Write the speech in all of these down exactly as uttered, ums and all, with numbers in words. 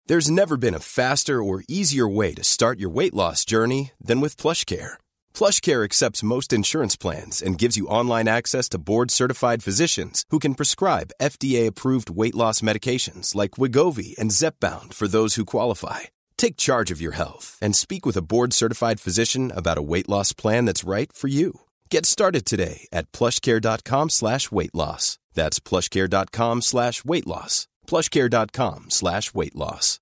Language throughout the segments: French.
There's never been a faster or easier way to start your weight loss journey than with PlushCare. PlushCare accepts most insurance plans and gives you online access to board-certified physicians who can prescribe F D A-approved weight loss medications like Wegovy and Zepbound for those who qualify. Take charge of your health and speak with a board-certified physician about a weight loss plan that's right for you. Get started today at plushcare.com slash weight loss. That's plushcare.com slash weight loss. plushcare.com slash weight loss.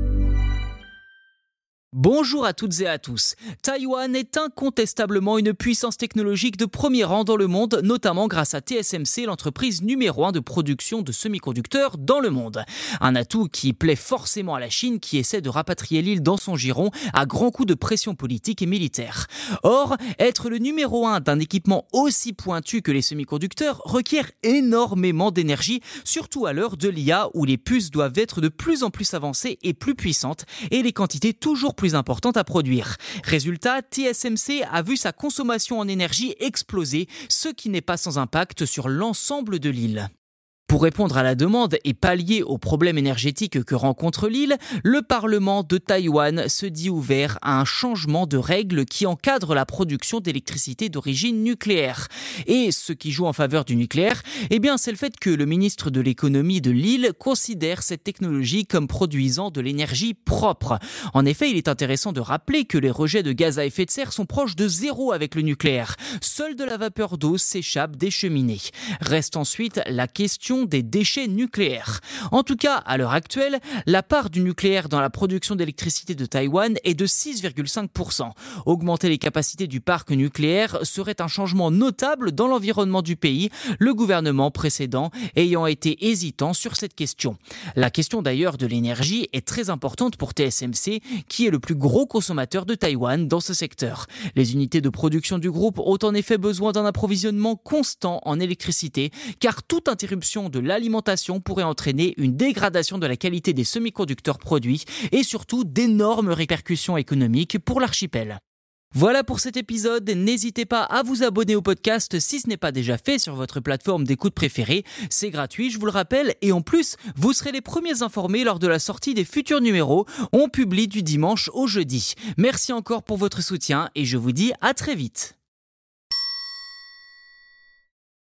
Bonjour à toutes et à tous. Taïwan est incontestablement une puissance technologique de premier rang dans le monde, notamment grâce à T S M C, l'entreprise numéro un de production de semi-conducteurs dans le monde. Un atout qui plaît forcément à la Chine qui essaie de rapatrier l'île dans son giron à grands coups de pression politique et militaire. Or, être le numéro un d'un équipement aussi pointu que les semi-conducteurs requiert énormément d'énergie, surtout à l'heure de l'I A où les puces doivent être de plus en plus avancées et plus puissantes et les quantités toujours plus importante à produire. Résultat, T S M C a vu sa consommation en énergie exploser, ce qui n'est pas sans impact sur l'ensemble de l'île. Pour répondre à la demande et pallier aux problèmes énergétiques que rencontre l'île, le Parlement de Taïwan se dit ouvert à un changement de règles qui encadre la production d'électricité d'origine nucléaire. Et ce qui joue en faveur du nucléaire, eh bien, c'est le fait que le ministre de l'économie de l'île considère cette technologie comme produisant de l'énergie propre. En effet, il est intéressant de rappeler que les rejets de gaz à effet de serre sont proches de zéro avec le nucléaire. Seule de la vapeur d'eau s'échappe des cheminées. Reste ensuite la question des déchets nucléaires. En tout cas, à l'heure actuelle, la part du nucléaire dans la production d'électricité de Taïwan est de six virgule cinq pour cent. Augmenter les capacités du parc nucléaire serait un changement notable dans l'environnement du pays, le gouvernement précédent ayant été hésitant sur cette question. La question d'ailleurs de l'énergie est très importante pour T S M C, qui est le plus gros consommateur de Taïwan dans ce secteur. Les unités de production du groupe ont en effet besoin d'un approvisionnement constant en électricité, car toute interruption de l'alimentation pourrait entraîner une dégradation de la qualité des semi-conducteurs produits et surtout d'énormes répercussions économiques pour l'archipel. Voilà pour cet épisode, n'hésitez pas à vous abonner au podcast si ce n'est pas déjà fait sur votre plateforme d'écoute préférée. C'est gratuit, je vous le rappelle, et en plus, vous serez les premiers informés lors de la sortie des futurs numéros. On publie du dimanche au jeudi. Merci encore pour votre soutien et je vous dis à très vite.